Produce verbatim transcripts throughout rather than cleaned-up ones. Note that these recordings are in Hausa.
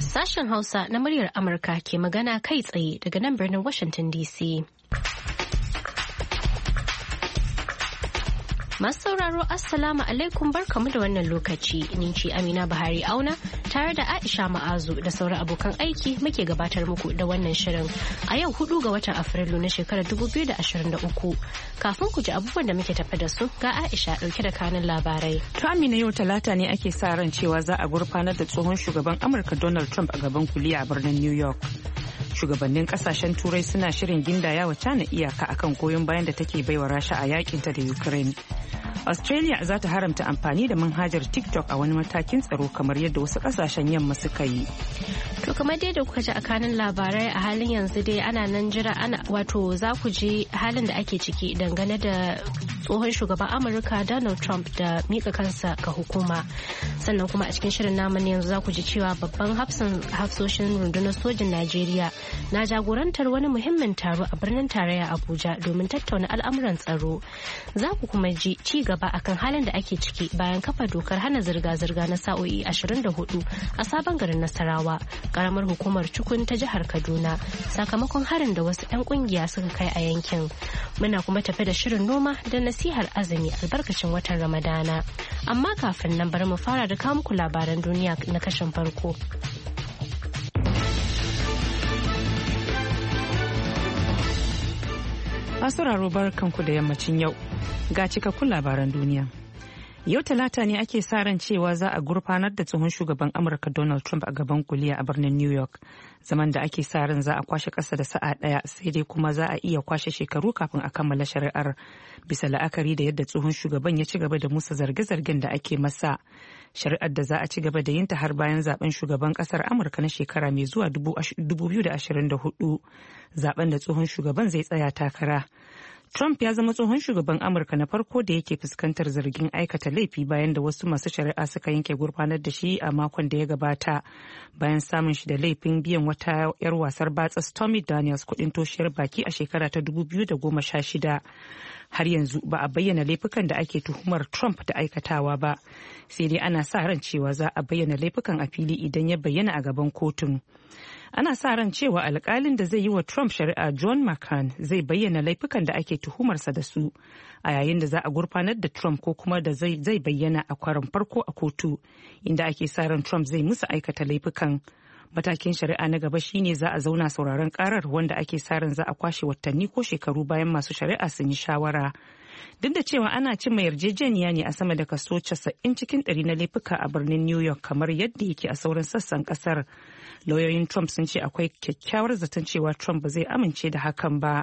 Sashen Hausa na muryar Amurka ke magana kai tsaye daga nan birnin Washington D C. Masu sauraro Assalamu alaikum barkamu da wannan lokaci. Ni ce Amina Buhari Auna tare da Aisha Ma'azu da sauran abokan aiki muke gabatar muku da wannan shirin a yau hudu ga watan Afrilu na shekarar dubu biyu da ashirin da uku. Kafin ku ji abubuwan da muke tafi da su ga Aisha dauke da kanin labarai. To Amina, yau talata ne ake sa ran cewa za a gurfanar da tsohon shugaban Amurka Donald Trump a gaban kuliya a birnin New York. Shugabannin kasashen turai suna shirin gindaya wa China iyaka akan goyon bayan da take baiwa Rasha a yakinta da Ukraine. Australia za ta haramta amfani da manhajar TikTok a wani matakin tsaro kamar yadda wasu kasashen yamma suka yi. To kamar dai da kuka ji a kanin labarai a halin yanzu dai ana nan jira ana wato za ku ji halin da ake ciki dangane da tsohon shugaban Amurka Donald Trump da mika kansa ga hukuma. Sannan kuma a cikin shirin namu ne yanzu za ku ji cewa babban hafsan hafsoshin rundunar sojin Najeriya na jagorantar wani muhimmin taro a birnin tarayya Abuja domin tattauna al'amuran tsaro. Za ku kuma ji ci gaba akan halin da ake ciki bayan kafa dokar hana zirga-zirga na sa'o'i ashirin da hudu a sabon garin Nasarawa, karamar hukumar Cikun ta jihar Kaduna, sakamakon harin da wasu 'yan kungiya suka kai a yankin. Muna kuma tafi da shirin noma da nasihar azumi albarkacin watan Ramadana. Amma kafin nan bari mu fara da kawo muku labaran duniya na kashin farko. Masu barkanku da yammacin yau ga cikakkun labaran duniya. Yau talata ne ake sa ran cewa za a gurfanar da tsohon shugaban Amurka Donald Trump a gaban kuliya a birnin New York. Zaman da ake sa ran za a kwashe ƙasa da sa'a ɗaya, sai dai kuma za a iya kwashe shekaru kafin a kammala shari'ar bisa la'akari da yadda tsohon shugaban ya ci gaba da musa zarge-zargen da ake masa. Shari'ar da za a ci gaba da yinta har bayan zaben shugaban ƙasar Amurka na shekara mai zuwa dubu biyu da ashirin da hudu, zaben da tsohon shugaban zai tsaya takara. Trump ya zama tsohon shugaban Amurka na farko da yake fuskantar zargin aikata laifi bayan da wasu masu shari'a suka yanke gurfanar da shi a makon da ya gabata bayan samun shi da laifin biyan wata 'yar wasar batsa Stormy Daniels kudin toshiyar baki a shekara ta dubu biyu da goma sha shida. Har yanzu ba a bayyana laifukan da ake tuhumar Trump da aikatawa ba, sai dai ana sa ran cewa za a bayyana laifukan a fili idan ya bayyana a gaban kotun. Ana sa ran cewa alkalin da zai yi wa Trump shari'a John McCain zai bayyana laifukan da ake tuhumarsa da su a yayin da za a gurfanar da Trump ko kuma da zai bayyana a karon farko a kotu, inda ake sa ran Trump zai musu aikata laifukan. Matakin shari'a na gaba shine za a zauna sauraron karar wanda ake sa ran za a kwashe watanni ko shekaru bayan masu shari'a sun yi shawara. Duk da cewa ana cimma yarjejeniya ne a sama da kaso casa'in cikin ɗari na laifuka a birnin New York kamar yadda yake a sauran sassan kasar. Lauyoyin Trump sun ce akwai kyakkyawar zaton cewa Trump ba zai amince da hakan ba.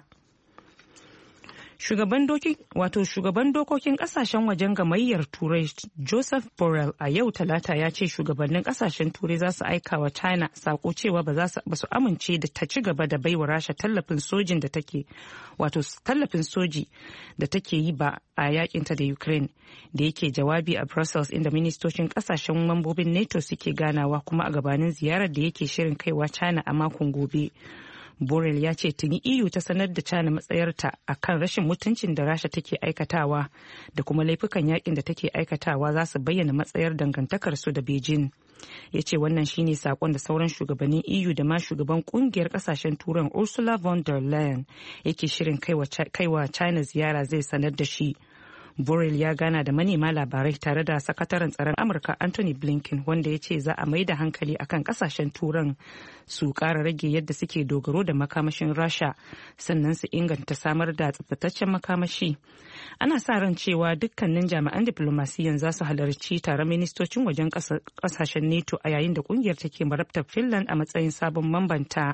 Shugaban doki wato shugaban dokokin kasashen wajen gamayyar Turai Joseph Borrell a yau talata ya ce shugabannin kasashen Turai za su aika wa China sako cewa ba za su amince da ta ci gaba da baiwa Rasha tallafin sojin da take wato tallafin soji da take yi ba a yakinta da Ukraine, da yake jawabi a Brussels inda ministocin kasashen mambobin NATO suke ganawa kuma a gabanin ziyarar da yake shirin kaiwa China a makon gobe. Borrell ya ce tuni E U ta sanar da China matsayarta a kan rashin mutuncin da Rasha take aikatawa da kuma laifukan yakin da take aikatawa za su bayyana matsayar dangantakarsu da Beijing. Ya ce wannan shine sakon da sauran shugabannin E U da ma shugaban kungiyar kasashen turan Ursula von der Leyen yake shirin kaiwa China ziyara zai sanar da shi. Borrell ya gana da manema labarai tare da sakataren tsaron Amurka Anthony Blinken, wanda ya ce za a mai da hankali akan kasashen turan su kara rage yadda suke dogaro da makamashin Rasha sannan su inganta samar da tsaftataccen makamashi. Ana sa ran cewa dukkanin jami'an diplomasiyan za su halarci taron ministocin wajen kasashen NATO a yayin da kungiyar take marabtar Finland a matsayin sabon mambanta.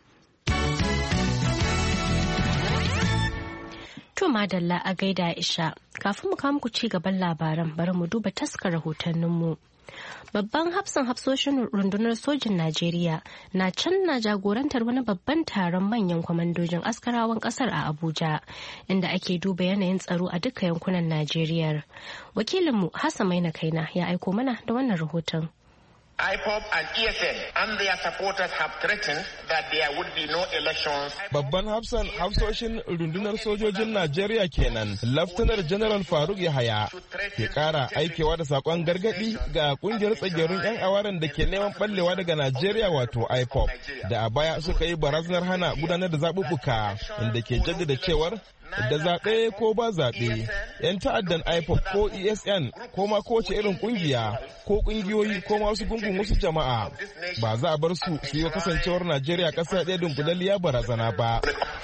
To madalla a gaida Aisha, kafin mu kawo muku ci gaban labaran bari mu duba taskar rahotanninmu. Babban hafsan hafsoshin rundunar sojin Najeriya na can na jagorantar wani babban taron manyan kwamandojin askarawan kasar a Abuja, inda ake duba yanayin tsaro a duka yankunan Najeriya. Wakilinmu Hassan Maina Kaina ya aiko mana da wannan rahoton. I P O B and E S N and their supporters have threatened that there would be no elections. Babban hafsan hafsoshin rundunar sojojin Najeriya kenan, Laftanar General Faruk Yahaya ke kara aikewa da sakon gargadi ga kungiyar tsagerun 'yan awaren da ke neman ballewa daga Najeriya wato I P O B da a baya suka yi barazanar hana gudanar da zaɓuɓɓuka inda ke jaddada cewar da zaɓe ko ba zaɓe 'yan ta'addan I P O B ko E S N ko ma kowace irin kungiya ko kungiyoyi ko masu gungun wasu jama'a ba za a bar su su yi kasancewar Najeriya ƙasa ɗaya dunkulalliya barazana ba.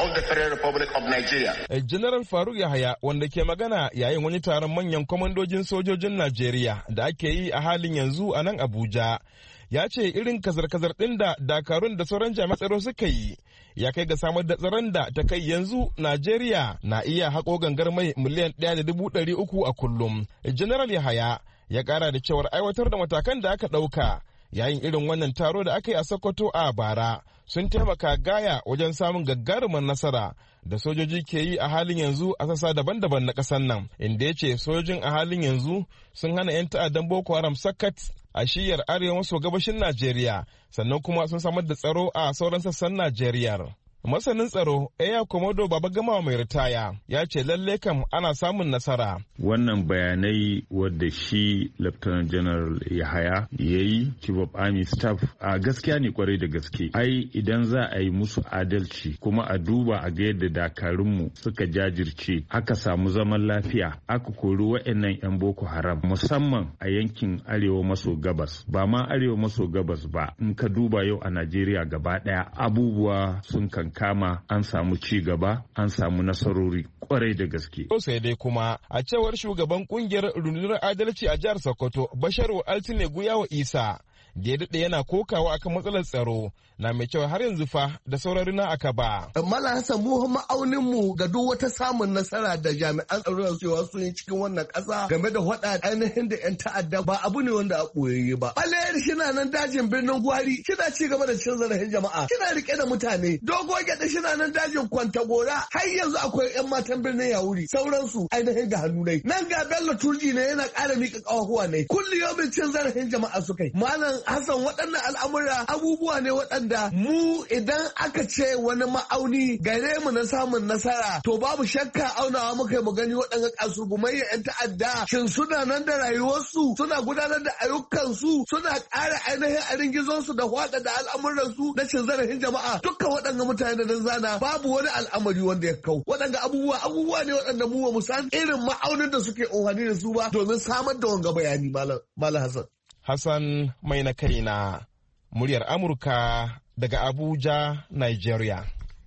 General Faruk Yahaya wanda ke magana yayin wani taron manyan kwamandojin sojojin Najeriya da ake yi a halin yanzu a nan Abuja ya ce irin kazar-kazar ɗin da dakarun da sauran jami'an tsaro suka yi ya kai ga samar da tsaron da ta kai yanzu Najeriya na iya haƙo gangar mai miliyan ɗaya da dubu ɗari uku a kullum. General Yahaya ya ƙara da cewar aiwatar da matakan da aka ɗauka yayin irin wannan taro da aka yi a Sokoto a bara sun taimaka gaya wajen samun gagarumar nasara da sojoji ke yi a halin yanzu a sassa daban-daban na ƙasar nan, inda ya ce sojojin a halin yanzu sun hana 'yan ta'addan Boko Haram sakat a shiyar arewa maso gabashin Najeriya, sannan kuma sun samar da tsaro a sauran sassan Najeriya. Masanin tsaro Eya Komodo Baba Gama mai ritaya ya ce lalle kam ana samun nasara. Wannan bayanai wadda shi Lieutenant General Yahaya ya yi Chief of Army Staff a gaskiya ne kwarai da gaske. Ai idan za a yi musu adalci kuma a duba a ga yadda dakarunmu suka jajirce aka samu zaman lafiya aka kori wa'annan 'yan Boko Haram musamman a yankin arewa maso gabas ba ma arewa maso gabas ba in ka duba yau a Najeriya gaba daya abubuwa sun kan kama an samu ci gaba an samu nasarori kwarai da gaske. Sai dai kuma a cewar shugaban kungiyar rundunar adalci a jihar Sokoto Basharu Altine Guyawa Isa da ya daɗe yana kokawa akan matsalar tsaro na mai cewa har yanzu fa da saurari na aka ba. Mala Hassan mu ma'aunin mu ga duk wata samun nasara da jami'an tsaro da cewa sun yi cikin wannan ƙasa game da hada ainihin da 'yan ta'adda ba abu ne wanda a ɓoyayye ba. Balayar shina nan dajin birnin Gwari kina ci gaba da cin zarafin jama'a kina rike da mutane dogo gyaɗa shina nan dajin Kwantagora har yanzu akwai 'yan matan birnin Yawuri sauransu ainihin ga hannu dai. Nan ga Bello Turji ne yana ƙara miƙa ƙawahuwa ne kulli yau cin zarafin jama'a su kai. Malam Hassan waɗannan al'amura abubuwa ne waɗanda mu idan aka ce wani ma'auni gare mu na samun nasara to babu shakka aunawa muka mu gani waɗanda kasurgumayya 'yan ta'adda shin suna nan da rayuwarsu suna gudanar da ayyukansu suna ƙara ainihin a ringizonsu da hwada da al'amuransu na cin zarafin jama'a dukkan waɗanda mutane da zana babu wani al'amari wanda ya kau waɗanda abubuwa abubuwa ne waɗanda mu ba mu san irin ma'aunin da suke amfani da su ba domin samar da wanga bayani malam Hassan. Hassan mai na kaina, muryar Amurka daga Abuja, Nigeria.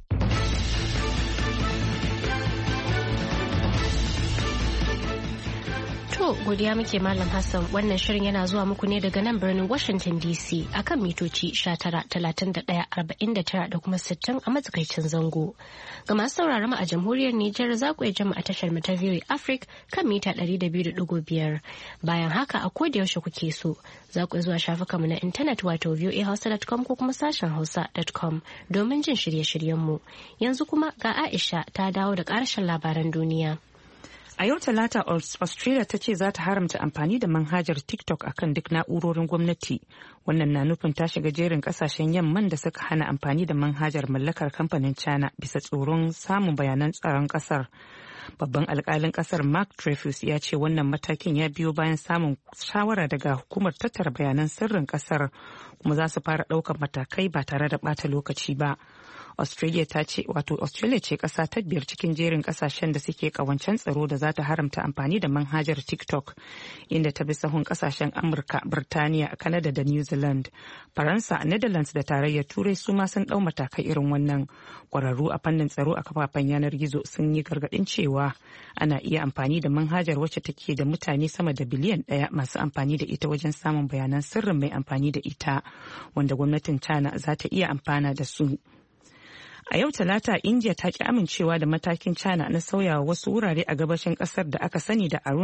To, godiya muke Malam Hassan wannan shirin yana zuwa muku ne daga nan birnin Washington D C akan mitoci tara talatin da ɗaya arba'in da tara da kuma sittin a matsakaicin zango. Ga masu sauraron mu a jamhuriyar Nijar za ku iya jin mu a tashar mu ta V O A Africa kan mita ɗari da biyu da ɗigo biyar. Bayan haka a koda yaushe kuke so za ku zuwa shafukan mu na intanet wato v o a hausa dot com ko kuma sashen hausa dot com domin jin shirye-shiryen mu. Yanzu kuma ga Aisha ta dawo da ƙarshen labaran duniya. A yau Talata, Australia ta ce za ta haramta amfani da manhajar TikTok akan duk na'urorin gwamnati. Wannan na nufin ta shiga jerin kasashen yamman da suka hana amfani da manhajar mallakar kamfanin China bisa tsoron samun bayanan tsaron kasar. Babban alkalin kasar Mark Dreyfus ya ce wannan matakin ya biyo bayan samun shawara daga hukumar tattara bayanan sirrin kasar kuma za su fara ɗaukar matakai ba tare da ɓata lokaci ba. Australia ta ce wato Australia ce kasa ta biyar cikin jerin kasashen da suke kawancen tsaro da za ta haramta amfani da manhajar TikTok inda ta bi sahun kasashen Amurka, Birtaniya, Canada da New Zealand. Faransa, Netherlands da tarayyar Turai su ma sun dau matakai irin wannan. Kwararru a fannin tsaro a kafafen yanar gizo sun yi gargadin cewa ana iya amfani da manhajar wacce take da mutane sama da biliyan ɗaya masu amfani da ita wajen samun bayanan sirrin mai amfani da ita wanda gwamnatin China za ta iya amfana da su. A yau Talata, India ta ki amincewa da matakin China na sauyawa wasu wurare a gabashin kasar da aka sani da Aruna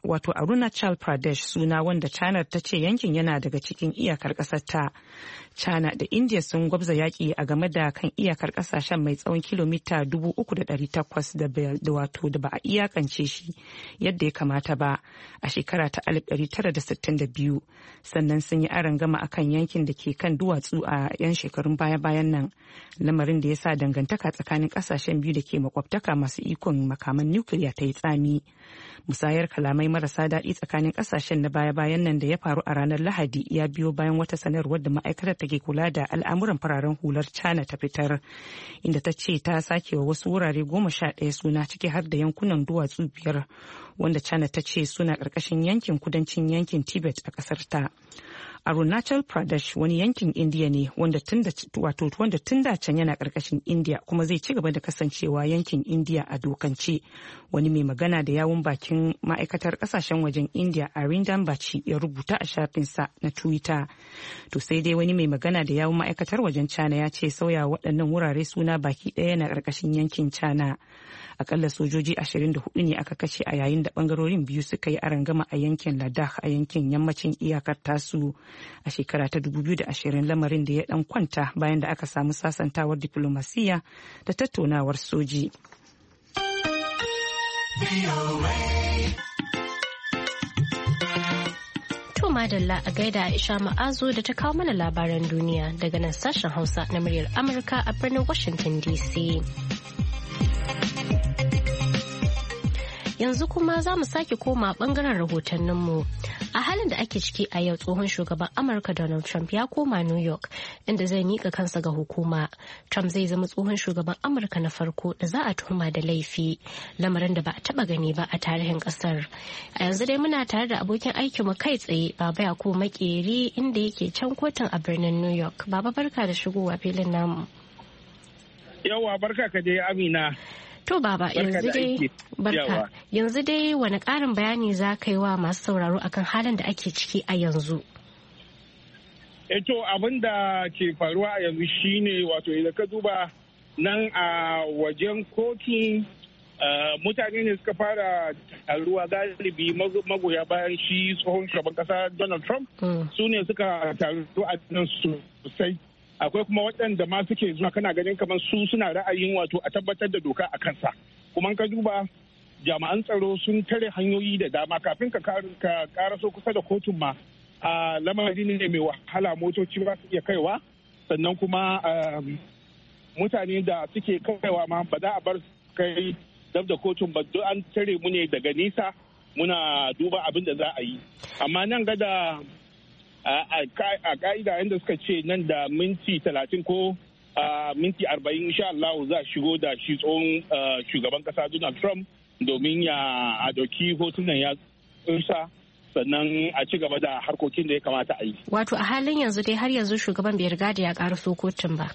wato Arunachal Pradesh suna wanda China ta ce yankin yana daga cikin iyakar ƙasar ta. China da India sun gwabza yaƙi a game da kan iyakar ƙasashen mai tsawon kilomita dubu uku da ɗari takwas da wato da ba a iyakance shi yadda ya kamata ba a shekara ta alif ɗari tara da sittin da biyu. Sannan sun yi arangama akan yankin da ke kan duwatsu a 'yan shekarun baya-bayan nan. Lamarin da ya sa dangantaka tsakanin ƙasashen biyu da ke makwabtaka masu ikon makaman nukiliya ta yi tsami. Musayar kalamai marasa daɗi tsakanin ƙasashen na baya-bayan nan da ya faru a ranar Lahadi ya biyo bayan wata sanarwar da ma'aikatar take kula da al'amuran fararen hular China ta fitar, inda ta ce ta sake wa wasu wurare goma sha ɗaya suna ciki har da yankunan duwatsu biyar wanda China ta ce suna ƙarƙashin yankin kudancin yankin Tibet a ƙasar ta. Arunachal Pradesh wani yankin India ne wanda tun da wato wanda tun da can yana karkashin India kuma zai ci gaba da kasancewa yankin India a dokance. Wani mai magana da yawun bakin ma'aikatar kasashen wajen India Arindam Bachi ya rubuta a shafinsa na Twitter. To sai dai wani mai magana da yawun ma'aikatar wajen China ya ce sauya waɗannan wurare suna baki ɗaya yana karkashin yankin China. Akalla sojoji ashirin da hudu ne aka kashe a yayin da bangarorin biyu suka yi arangama a yankin Ladakh a yankin yammacin iyakar tasu a shekara ta dubu biyu da ashirin, lamarin da ya dan kwanta bayan da aka samu sasantawar diplomasiya da tattaunawar soji. To madalla a gaida Aisha Ma'azu da ta kawo mana labaran duniya daga nan sashen Hausa na muryar Amurka a birnin Washington D C. Yanzu kuma za mu sake koma bangaren rahotanninmu. A halin da ake ciki a yau tsohon shugaban Amurka Donald Trump ya koma New York inda zai mika kansa ga hukuma. Trump zai zama tsohon shugaban Amurka na farko da za a tuhuma da laifi, lamarin da ba a taba gani ba a tarihin kasar. A yanzu dai muna tare da abokin aikinmu kai tsaye Baba Yakubu Makeri inda yake can kotun a birnin New York. Baba barka da shigowa filin namu. Yawwa barka ka dai Amina. To baba yanzu dai barka yanzu dai wani ƙarin bayani za ka yi wa masu sauraro akan halin da ake ciki a yanzu? E to abin da ke faruwa a yanzu shine wato idan ka duba nan a wajen kotun mutane ne suka fara taruwa galibi magoya bayan shi tsohon shugaban kasa Donald Trump su ne suka taru a nan sosai. Akwai kuma waɗanda ma suke zuwa kana ganin kamar su suna ra'ayin wato a tabbatar da doka a kansa. Kuma ka duba jami'an tsaro sun tare hanyoyi da dama kafin ka karaso kusa da kotun ma a lamari ne mai wahala motoci ba su iya kaiwa sannan kuma mutane da suke kaiwa ma ba za a bar kai dab da kotun ba don an tare mu ne daga nisa muna duba abin da za a yi. Amma nan gada a ka'ida yadda suka ce nan da minti talatin ko minti arba'in insha Allah za a shigo da shi tsohon shugaban kasa Donald Trump domin ya a dauki hotunan ya tsinsa sannan a ci gaba da harkokin da ya kamata a yi. Wato a halin yanzu dai har yanzu shugaban bai riga da ya karaso kotun ba.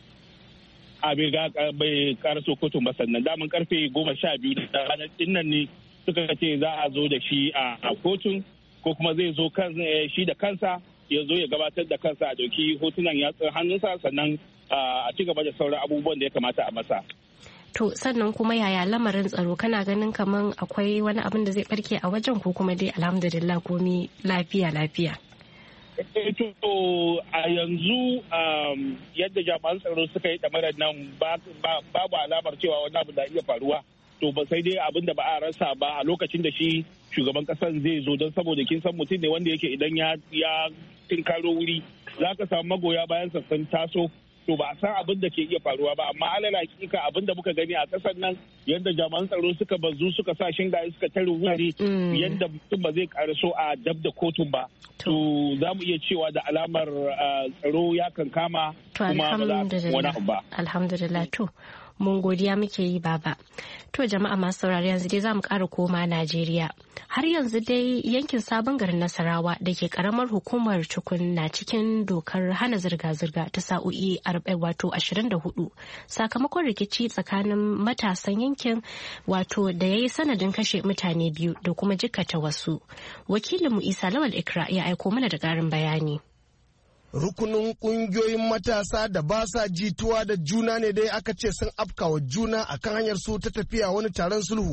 A bai karaso kotun ba sannan daman karfe goma sha biyu da ranar dinnan ne suka ce za a zo da shi a kotun. Ko kuma zai zo shi da kansa ya zo ya gabatar da kansa a dauki hotunan yatsun hannunsa sannan a ci gaba da sauran abubuwan da ya kamata a masa. To sannan kuma yaya lamarin tsaro kana ganin kaman akwai wani abin da zai barke a wajen ko kuma dai alhamdulillah komi lafiya lafiya. To a yanzu yadda jami'an tsaro suka yi ɗamarar nan babu alamar cewa wani abu da iya faruwa. To ba sai dai abin da ba a rasa ba a lokacin da shi shugaban kasan zai zo don saboda kin san mutum ne wanda yake idan ya ya tinkaro wuri za ka samu magoya bayan sassan taso to ba a san abin da ke iya faruwa ba amma alal hakika abin da muka gani a kasar nan yadda jami'an tsaro suka bazu suka sa shingaye suka tare wurare yadda mutum ba zai karaso a dab da kotun ba to za mu iya cewa da alamar tsaro ya kankama kuma ba za a wani abu ba. Alhamdulillah to mun godiya muke yi baba. To jama'a masu saurari yanzu dai za mu ƙara koma Najeriya. Har yanzu dai yankin sabon garin Nasarawa da ke karamar hukumar Cikun na cikin dokar hana zirga-zirga ta sa'o'i wato ashirin da hudu sakamakon rikici tsakanin matasan yankin wato da ya yi sanadin kashe mutane biyu da kuma jikkata wasu. Wakilinmu Isa Lawal Ikra ya aiko mana da ƙarin bayani. Rukunin kungiyoyin matasa da ba sa jituwa da juna ne dai aka ce sun afkawa juna akan hanyar su ta tafiya wani taron sulhu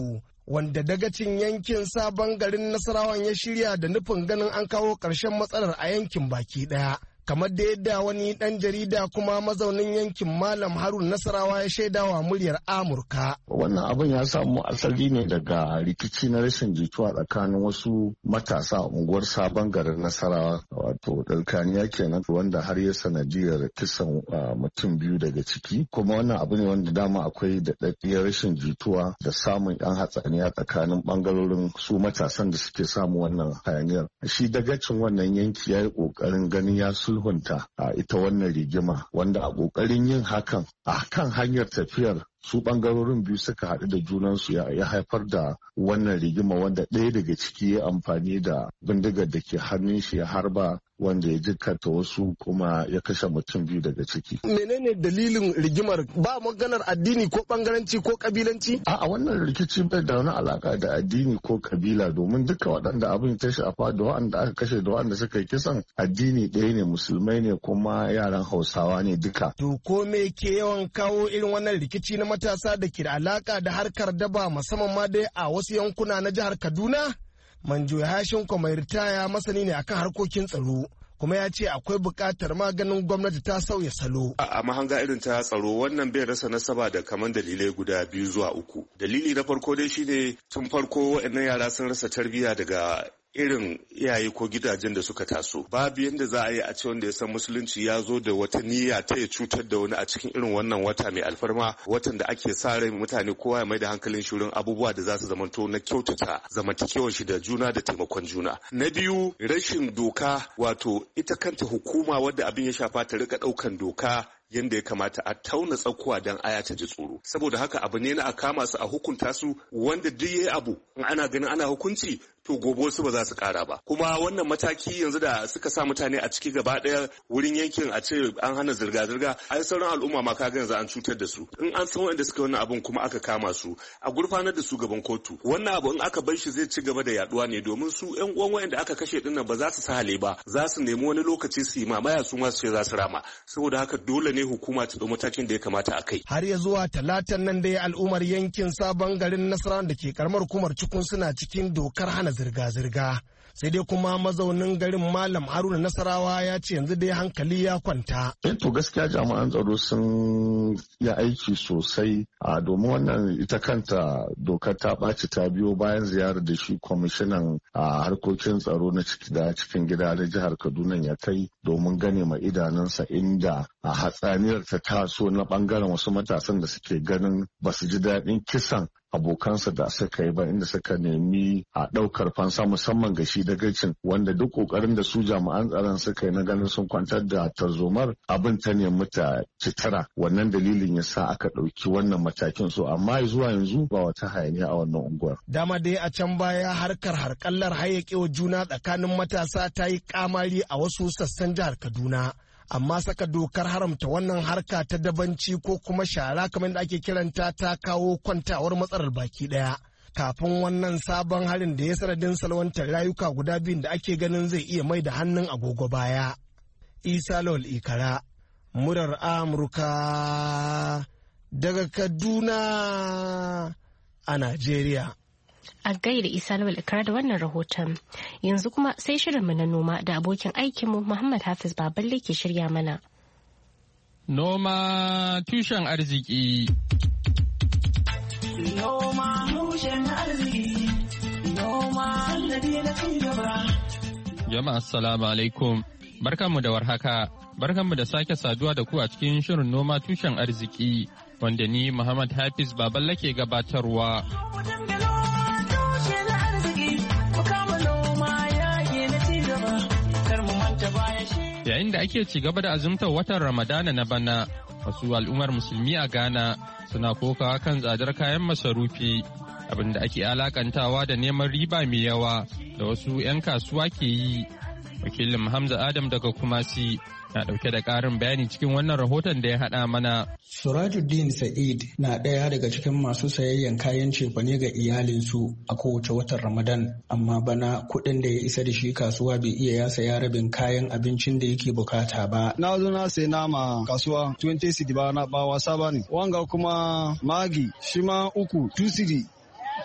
wanda dagacin yankin Sabon Garin Nasarawan ya shirya da nufin ganin an kawo ƙarshen matsalar a yankin baki ɗaya. Kamar da yadda wani ɗan jarida kuma mazaunin yankin Malam Harun Nasarawa ya shaidawa muryar Amurka. Wannan abin ya samu asali ne daga rikici na rashin jituwa tsakanin wasu matasa a unguwar Sabon Garin Nasarawa, wato ɗalkaniya kenan, wanda har ya sanadiyar kisan mutum biyu daga ciki. Kuma wannan abu ne wanda dama akwai daɗaɗɗiyar rashin jituwa da samun yan hatsaniya tsakanin ɓangarorin su matasan da suke samu wannan hayaniyar. Shi dagacin wannan yanki ya yi ƙoƙarin ganin ya sulhunta a ita wannan rigima, wanda a ƙoƙarin yin hakan a kan hanyar tafiyar su ɓangarorin biyu suka haɗu da junansu ya haifar da wannan rigima, wanda ɗaya daga ciki ya amfani da bindigar da ke hannun shi ya harba, wanda ya jikkata wasu kuma ya kashe mutum biyu daga ciki. Menene dalilin rigimar? Ba maganar addini ko bangaranci ko kabilanci? A wannan rikici bai da wani alaka da addini ko kabila, domin duka waɗanda abin ta shafa da waɗanda aka kashe da waɗanda suka yi kisan addini ɗaya ne, musulmai ne kuma yaran Hausawa ne duka. To ko me ke yawan kawo irin wannan rikici na matasa da ke da alaka da harkar daba, musamman ma dai a wasu yankuna na jihar Kaduna? Manjo Hashin mai ritaya masani ne akan harkokin tsaro, kuma ya ce akwai buƙatar maganin gwamnati ta sauya salo. A mahanga irin ta tsaro wannan bai rasa nasaba da kaman dalilai guda biyu zuwa uku. Dalili na farko dai shine tun farko waɗannan yara sun rasa tarbiyya daga irin iyaye ko gidajen da suka taso. Babu yadda za a yi a ce wanda ya san musulunci ya zo da wata niyya ta ya cutar da wani a cikin irin wannan wata mai alfarma, watan da ake sa rai mutane kowa ya mai da hankalin shi wurin abubuwa da za su zamanto na kyautata zamantakewar shi da juna da taimakon juna. Na biyu, rashin doka, wato ita kanta hukuma wadda abin ya shafa ta rika ɗaukan doka yadda ya kamata a tauna tsakuwa don aya ta ji tsoro. Saboda haka abu ne na a kama su a hukunta su, wanda duk yayi abu in ana ganin ana hukunci to gobe wasu ba za su kara ba. Kuma wannan mataki yanzu da suka sa mutane a ciki gaba daya wurin yankin a ce an hana zirga-zirga, ai sauran al'umma ma kaga yanzu an cutar da su. In an san wanda suka wannan abun kuma aka kama su, a gurfanar da su gaban kotu. Wannan abu in aka bar shi zai ci gaba da yaduwa ne, domin su ƴan uwan wayanda aka kashe din nan ba za su sahale ba, za su nemi wani lokaci su yi mamaya su ma su ce za su rama. Saboda haka dole ne hukuma ta ɗau matakin da ya kamata a kai. Har ya zuwa talatan nan dai al'ummar yankin Sabon Garin Nasarawa da ke karamar hukumar Cikun suna cikin dokar hana zirga-zirga. Sai dai kuma mazaunin garin Malam Haruna Nasarawa ya ce yanzu dai hankali ya kwanta. Eh to gaskiya jami'an tsaro sun yi aiki sosai a domin wannan ita kanta dokar ta ɓaci ta biyo bayan ziyarar da shi kwamishinan a harkokin tsaro na ciki da cikin gida na jihar Kaduna ya kai domin gane ma idanunsa inda a hatsaniyar ta taso na bangaren wasu matasan da suke ganin ba su ji daɗin kisan abokansa da suka yi ba, inda suka nemi a ɗaukar fansa musamman ga shi dagacin, wanda duk ƙoƙarin da su jami'an tsaron suka yi na ganin sun kwantar da tarzomar abin ta nemi ta citara. Wannan dalilin ya sa aka ɗauki wannan matakin, so amma zuwa yanzu ba wata hayaniya a wannan unguwar. Dama dai a can baya harkar harkallar hayyakewa juna tsakanin matasa ta yi kamari a wasu sassan jihar Kaduna. Amma saka dokar haramta wannan harka ta dabanci ko kuma shara kamar da ake kiranta ta kawo kwantawar matsalar baki daya. Kafin wannan sabon harin da ya sanadin salwantar rayuka guda biyun da ake ganin zai iya mai da hannun agogo baya. Isa Lawal Ikara, murar Amurka daga Kaduna a Najeriya. A gaida Isa Lawal Ikara da wannan rahoton. Yanzu kuma sai shirinmu na noma da abokin aikinmu Muhammad Hafiz Baballe ke shirya mana. Noma tushen arziki. Noma tushen arziki. Noma sannadi na cigaba. Jama'a assalamu alaikum. Barkanmu da warhaka. Barkanmu da sake saduwa da ku a cikin shirin noma tushen arziki wanda ni Muhammad Hafiz Baballe ke gabatarwa. Yayin da ake ci gaba da azumtar watan Ramadana na bana, wasu al'ummar musulmi a Ghana suna kokawa kan tsadar kayan masarufi, abinda ake alakantawa da neman riba mai yawa da wasu 'yan kasuwa ke yi. Wakilin Hamza Adam daga Kumasi na ɗauke da ƙarin bayani cikin wannan rahoton da ya haɗa mana. Surajuddin Sa'id na ɗaya daga cikin masu sayayyan kayan cefane ga iyalinsu a kowace watan Ramadan, amma bana kuɗin da ya isa da shi kasuwa bai iya ya saya rabin kayan abincin da yake bukata ba. Na zo na sai nama kasuwa twenty cedi ba na ba wasa ba ne. Wanga kuma magi shi ma uku two cedi.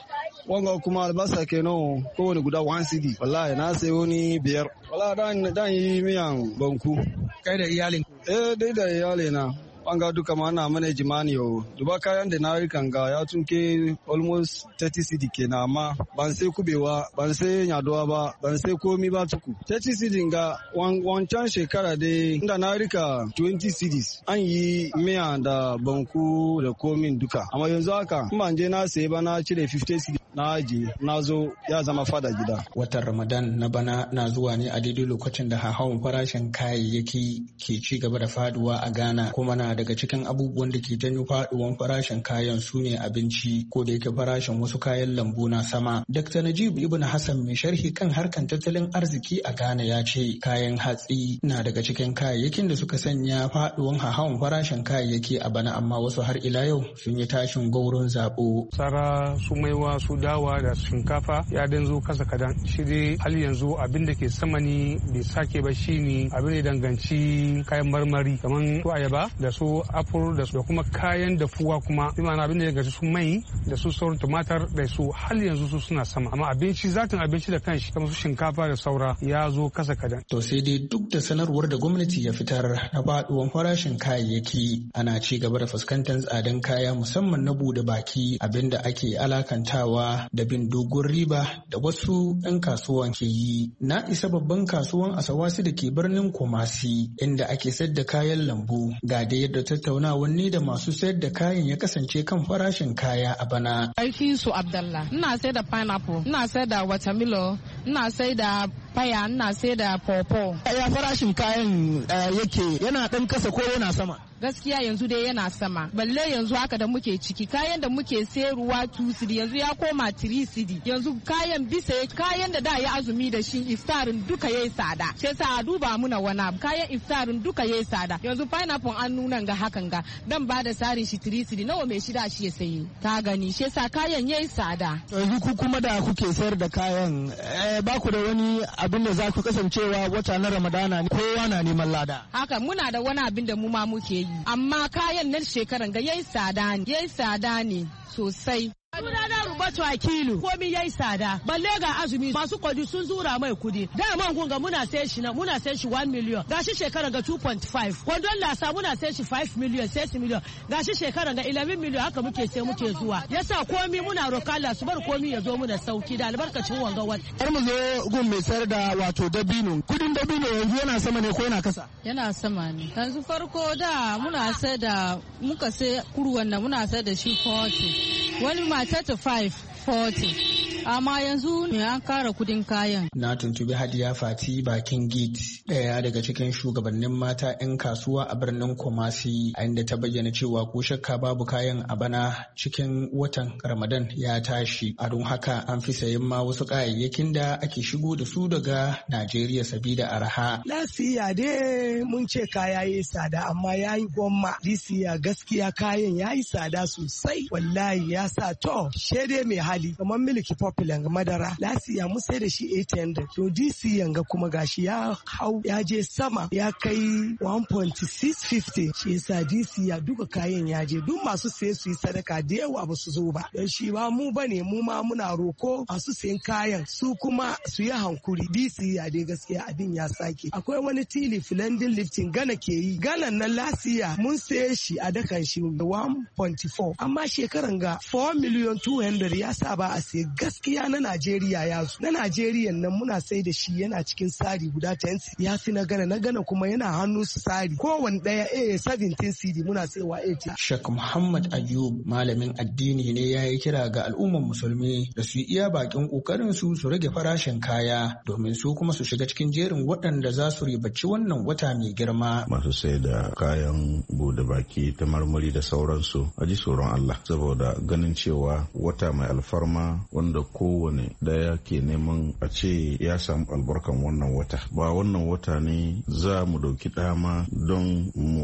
wanga kuma albasa kenan kowane guda one cedi wallahi na sayo ni biyar wallahi dan dan yi miyan banku kai da iyalin eh dai da iyalina wanga duka ma na mana jimani yo duba kayan da na rikan ga ya tunke almost thirty cedi kenan amma ban sai kubewa ban sai nyadowa ba ban sai komi ba tuku thirty cedi ga wancan shekara dai inda na rika twenty cedis an yi miya da banku da komin duka amma yanzu haka in ban je na sai ba na cire fifty cedi na aji na zo ya zama fada gida. Watan Ramadan na bana na zuwa ne a daidai lokacin da hauhawar farashin kayayyaki ke ci gaba da faduwa a Ghana kuma na daga cikin abubuwan da ke janyo faduwan farashin kayan su ne abinci ko da yake farashin wasu kayan lambu na sama. Dakta Najib Ibn Hassan mai sharhi kan harkan tattalin arziki a Ghana ya ce kayan hatsi na daga cikin kayayyakin da suka sanya faduwan hauhawar farashin kayayyaki a bana amma wasu har ila yau sun yi tashin gauron zabo. Sara su maiwa su dawa da shinkafa ya dan zo kasa kadan shi dai hal yanzu abin da ke sama ni bai sake ba shine abin da danganci kayan marmari kamar su ayaba da su apple da su da kuma kayan dafuwa kuma bi ma'ana abin da danganci su mai da su sauran tumatar da su hal yanzu su suna sama amma abinci zatin abinci da kanshi kamar su shinkafa da saura ya zo kasa kadan. To sai dai duk da sanarwar da gwamnati ya fitar na faduwan farashin kayayyaki ana ci gaba da fuskantar tsadan kaya musamman na bude baki abinda ake alakantawa da bin dogon riba da wasu 'yan kasuwan ke yi. Na isa babban kasuwan Asawasi da ke birnin Kumasi inda ake sayar da kayan lambu ga da yadda tattaunawar ni da masu sayar da kayan ya kasance kan farashin kaya a bana. Aiki su Abdallah, ina sayar da pineapple, ina sayar da watermelon, ina sayar da paya, ina sayar da pawpaw. Ya farashin kayan yake yana ɗan kasa ko yana sama? Gaskiya yanzu dai yana sama balle yanzu haka da muke ciki kayan da muke sayarwa two cedi yanzu ya koma three cedi yanzu kayan bisa kayan da da ya azumi da shi iftarin duka yayi tsada sai sa a duba muna wani kayan iftarin duka yayi tsada yanzu pineapple an nuna ga hakan ga dan ba da sarin shi three cedi nawa mai shida shi ya sayi ta gani sai sa kayan yayi tsada. Yanzu ku kuma da kuke sayar da kayan ba ku da wani abin da za ku kasancewa wata na Ramadana ne kowa na neman lada. Haka muna da wani abin da mu ma muke yi amma kayan nan shekaran ga yayi tsada ne yayi tsada ne sosai. Sunana Rubatu Akilu komi yayi tsada balle ga azumi masu kwadi sun zura mai kudi da man gunga muna sai shi na muna sai shi one million gashi shekara ga two point five kwandon lasa muna sai shi five million six million gashi shekara ga eleven million haka muke sai muke zuwa yasa komi muna roka Allah su bar komi ya zo muna sauki da albarkacin wanga wata. Har mu zo gun mai sayar da wato dabino kudin dabino yanzu yana sama ne ko yana kasa? Yana sama ne yanzu farko da muna sai da muka sai kurwan nan muna sai da shi forty wani ma thirty-five forty amma yanzu ne an kara kudin kayan. Na tuntubi Hadiya Fati bakin gate daya daga cikin shugabannin mata 'yan kasuwa a birnin Kumasi a inda ta bayyana cewa ko shakka babu kayan a bana cikin watan Ramadan ya tashi a don haka an fi sayen ma wasu kayayyakin da ake shigo da su daga Najeriya sabida arha. Lasiya dai mun ce kaya yayi tsada amma yayi gwamma lisiya gaskiya kayan yayi tsada sosai wallahi ya sa to shede mai hali kamar miliki popular madara lasiya mu sai da shi eight hundred to dc yanga kuma gashi ya hau ya je sama ya kai one point six fifty shi yasa dc ya duka kayan ya je duk masu saye su yi sadaka da yawa ba su zo ba don shi ba mu bane mu ma muna roko masu sayan kayan su kuma su yi hankuri dc ya dai gaskiya abin ya sake akwai wani tili filandin lifting gana ke yi ganan nan lasiya mun saye shi a dakan shi one point four amma shekaran ga four million two hundred ya sa ba a sai gaskiya na Najeriya ya zo na Najeriya nan muna sai da shi yana cikin sari guda ten ya fi na gana na gana kuma yana hannu su sari kowane daya a seventeen cd muna saiwa eighty. Sheikh Muhammad Ayub malamin addini ne ya yi kira ga al'ummar musulmi da su iya bakin kokarin su su rage farashin kaya domin su kuma su shiga cikin jerin waɗanda za su ribaci wannan wata mai girma. Masu sai da kayan bude baki ta marmari da sauransu a ji tsoron Allah saboda ganin cewa wata mai alfarma wanda kowane daya ke neman a ce ya samu albarkan wannan wata ba wannan wata ne za mu dauki dama don mu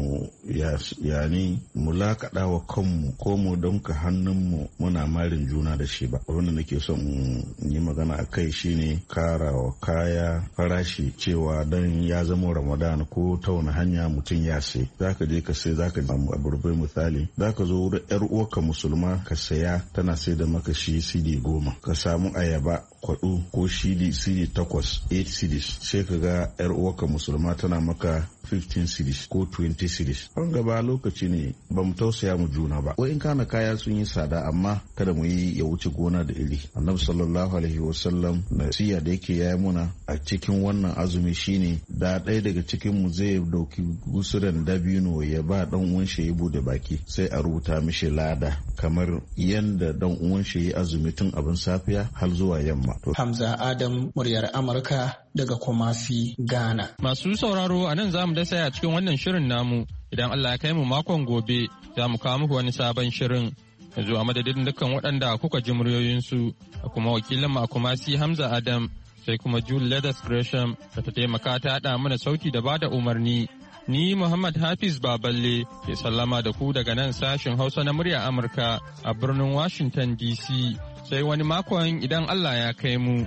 yani mu lakaɗa wa kanmu ko mu donka hannunmu muna marin juna da shi ba. Abin da nake son yi magana a kai shine karawa kaya farashi, cewa dan ya zama Ramadan ko ta wani hanya mutum ya sai, zaka je ka sai, zaka a burbai misali, zaka zo wurin yar uwarka musulma ka saya, tana sai da maka shi C D goma, ka samu ayaba kwadu ko C D C D takwas eight C Ds, sai ka ga yar uwarka musulma tana maka fifteen cedis ko twenty cedis. An gaba lokaci ne ba mu tausaya mu juna ba. Wai in kana kaya sun yi tsada, amma kada mu yi ya wuce gona da iri. Annabi sallallahu alaihi wasallam nasiya da yake yayi muna a cikin wannan azumi shine da ɗaya daga cikin mu zai dauki gusuran dabino ya ba dan uwan shi ya bude baki, sai a rubuta mishi lada kamar yanda dan uwan shi ya azumi tun abin safiya har zuwa yamma. Hamza Adam, muryar Amurka daga Kumasi, Ghana. Masu sauraro, a nan za mu dasa a cikin wannan shirin namu. Idan Allah ya kai mu makon gobe, za mu kawo muku wani sabon shirin. Yanzu a madadin dukkan waɗanda kuka ji muryoyinsu, da kuma wakilin mu a Kumasi Hamza Adam, sai kuma Jude Leathers Gresham da ta taimaka ta haɗa mana sauti da bada umarni. Ni Muhammad Hafiz Baballe ke sallama da ku daga nan sashen Hausa na murya Amurka a birnin Washington D C. Sai wani makon idan Allah ya kai mu.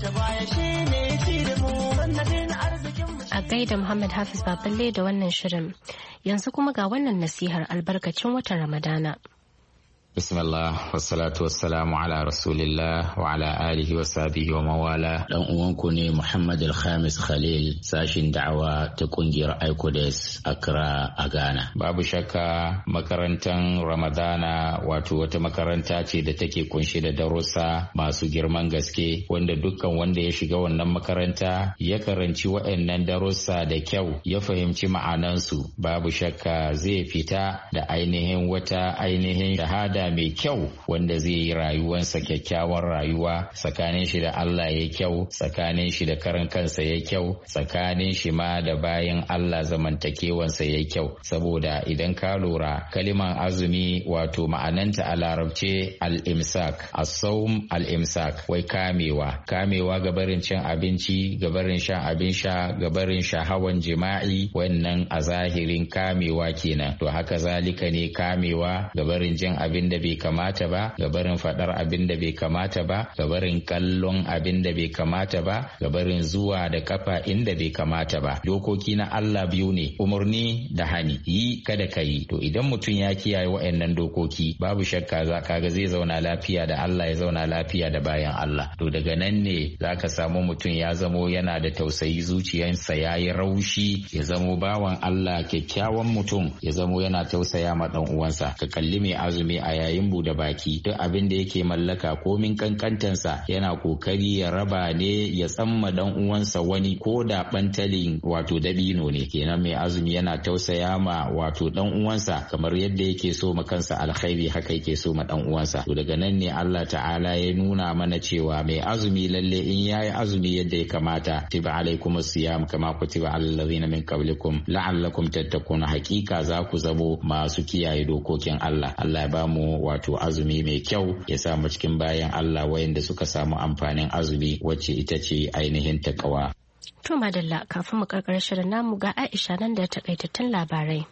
A gaida Muhammad Hafiz Baballe da wannan shirin. Yanzu kuma ga wannan nasihar albarkacin watan Ramadana. Bismillah, wassalatu wassalamu ala rasulillah wa ala alihi wa sahbihi wa mawala. Dan uwanku ne Muhammad Al-Khamis Khalil, sashin da'awa ta kungiyar Icodes Accra a Ghana. Babu shakka makarantar Ramadana wato wata makaranta ce da take kunshe da darussa masu girman gaske, wanda dukkan wanda ya shiga wannan makaranta ya karanci waɗannan darussa da kyau, ya fahimci ma'anansu, babu shakka zai fita da ainihin wata ainihin shahada mai kyau, wanda zai yi rayuwarsa kyakkyawar rayuwa, tsakanin shi da Allah ya kyau, tsakanin shi da karan kansa ya kyau, tsakanin shi ma da bayan Allah zamantakewansa ya kyau. Saboda idan ka lura kaliman azumi wato ma'ananta a larabce al-imsak, as-sawm al-imsak, wai kamewa kamewa gabarin cin abinci, gabarin shan abin sha, gabarin shahawan jima'i, wannan a zahirin kamewa kenan. To haka zalika ne kamewa gabarin jin abin da bai kamata ba, gabarin fadar abin da bai kamata ba, gabarin kallon abin da bai kamata ba, gabarin zuwa da kafa inda bai kamata ba. Dokoki na Allah biyu ne, umarni da hani, yi kada ka yi. To idan mutum ya kiyaye waɗannan dokoki, babu shakka za kaga zai zauna lafiya da Allah, ya zauna lafiya da bayan Allah. To daga nan ne zaka samu mutum ya zamo yana da tausayi, zuciyarsa yayi raushi, ya zamo bawan Allah, kyakkyawan mutum, ya zamo yana tausaya ma dan uwansa. Ka kalli mai azumi a yayin bude baki, duk abin da yake mallaka komin kankantansa yana kokari ya raba ne, ya tsamma dan uwansa wani ko da bantalin wato dabino ne. Kenan mai azumi yana tausaya ma wato dan uwansa, kamar yadda yake so ma kansa alkhairi, haka yake so ma dan uwansa. To daga nan ne Allah ta'ala ya nuna mana cewa mai azumi lalle in yayi azumi yadda ya kamata, tiba alaikum siyam kama kutiba alal ladina min qablikum la'allakum tattaquna, hakika za ku zamo masu kiyaye dokokin Allah. Allah ya ba mu wato azumi mai kyau, ya samu cikin bayan Allah wayanda suka samu amfanin azumi, wacce ita ce ainihin takawa. To madalla, kafin mu karkar shirin namu ga Aisha nan da takaitattun labarai.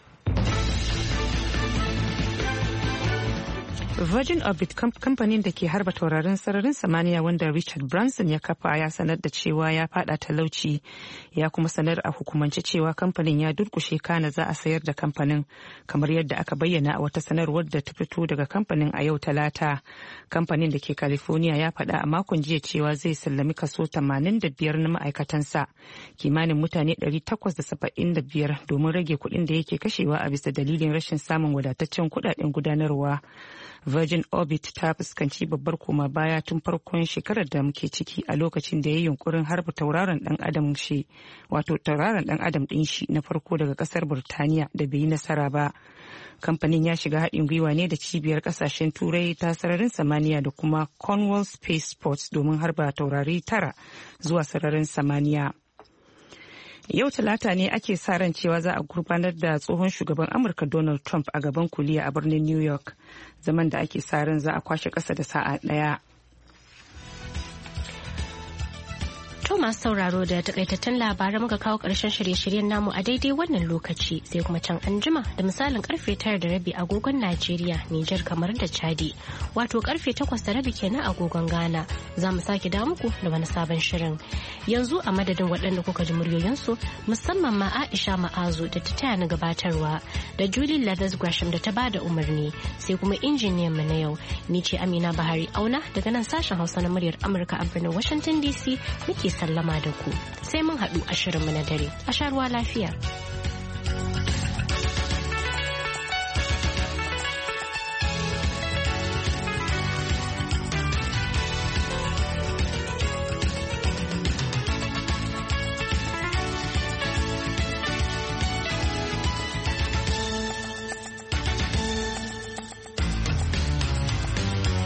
Virgin Orbit kamfanin da ke harba taurarin sararin samaniya wanda Richard Branson ya kafa ya sanar da cewa ya fada talauci, ya kuma sanar a hukumance cewa kamfanin ya durkushe kana za a sayar da kamfanin, kamar yadda aka bayyana a wata sanarwar da ta fito daga kamfanin a yau Talata. Kamfanin da ke California ya faɗa a makon jiya cewa zai sallami kaso tamanin da biyar na ma'aikatansa, kimanin mutane ɗari takwas da saba'in da biyar, domin rage kuɗin da yake kashewa a bisa dalilin rashin samun wadataccen kuɗaɗen gudanarwa. Virgin Orbit ta fuskanci babbar koma baya tun farkon shekarar da muke ciki, a lokacin da ya yi yunkurin harba tauraron dan adam shi wato tauraron dan adam din shi na farko daga kasar Burtaniya da bai yi nasara ba. Kamfanin ya shiga haɗin gwiwa ne da cibiyar kasashen turai ta sararin samaniya da kuma Cornwall Space Sports domin harba taurari tara zuwa sararin samaniya. Yau Talata ne ake sa ran cewa za a gurfanar da tsohon shugaban Amurka Donald Trump a gaban kuliya a birnin New York, zaman da ake sa ran za a kwashe ƙasa da sa'a ɗaya. To masu sauraro da takaitattun labaran muka kawo ƙarshen shirye-shiryen namu a daidai wannan lokaci sai kuma can anjima da misalin karfe tara da rabi agogon Najeriya, Nijar kamar da Chadi. Wato karfe takwas da rabi kenan agogon Ghana. Za mu sake da muku da wani sabon shirin. Yanzu a madadin waɗanda kuka ji muryoyinsu musamman ma Aisha Ma'azu da ta taya ni gabatarwa da Julie Leathers Gresham da ta bada umarni sai kuma injiniyan mu na yau. Ni ce Amina Bahari Auna daga nan sashen Hausa na muryar Amurka a birnin Washington D C muke sallama da ku sai mun haɗu a shirinmu na dare a sha ruwa lafiya.